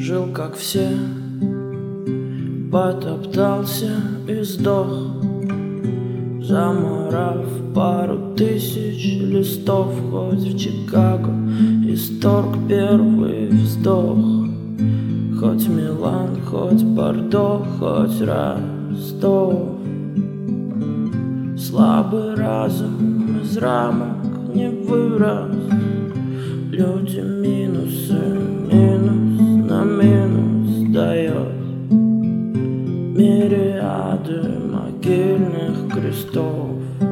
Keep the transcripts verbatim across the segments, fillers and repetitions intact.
Жил как все, потоптался и сдох, заморав пару тысяч листов. Хоть в Чикаго исторг первый вздох, хоть Милан, хоть Бордо, хоть Ростов. Слабый разум из рамок не вырос, люди минусы, минус на минус дает. Мириады могильных крестов.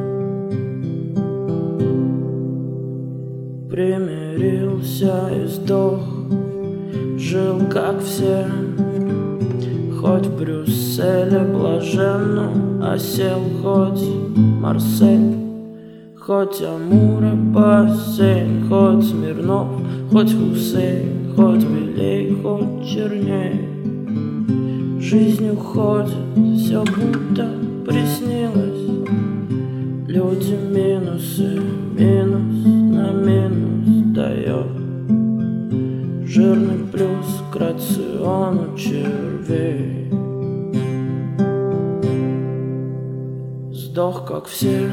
Примирился и сдох, жил как все, хоть в Брюсселе блаженно осел, хоть Марсель, хоть Амур и бассейн, хоть Смирнов, хоть Хусейн, хоть белей, хоть черней. Жизнь уходит, все будто приснилось. Люди минусы, минус на минус дает. Жирный плюс к рациону червей. Сдох как все,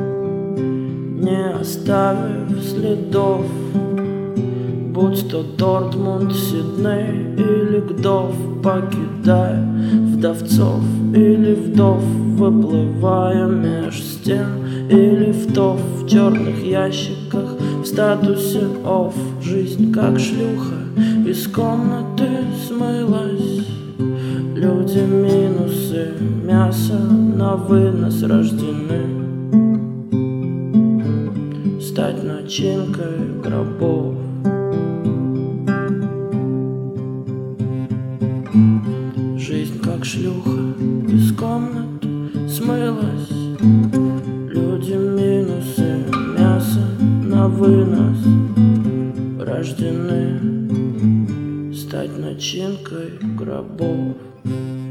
не оставив следов, будь то Дортмунд, Сидней или Гдов, покидая вдовцов или вдов, выплывая меж стен или втов в черных ящиках в статусе офф. Жизнь как шлюха из комнаты смылась. Люди минусы, мясо на вынос рождены, стать начинкой гробов. Жизнь как шлюха из комнат смылась. Люди минусы, мясо на вынос рождены, стать начинкой гробов.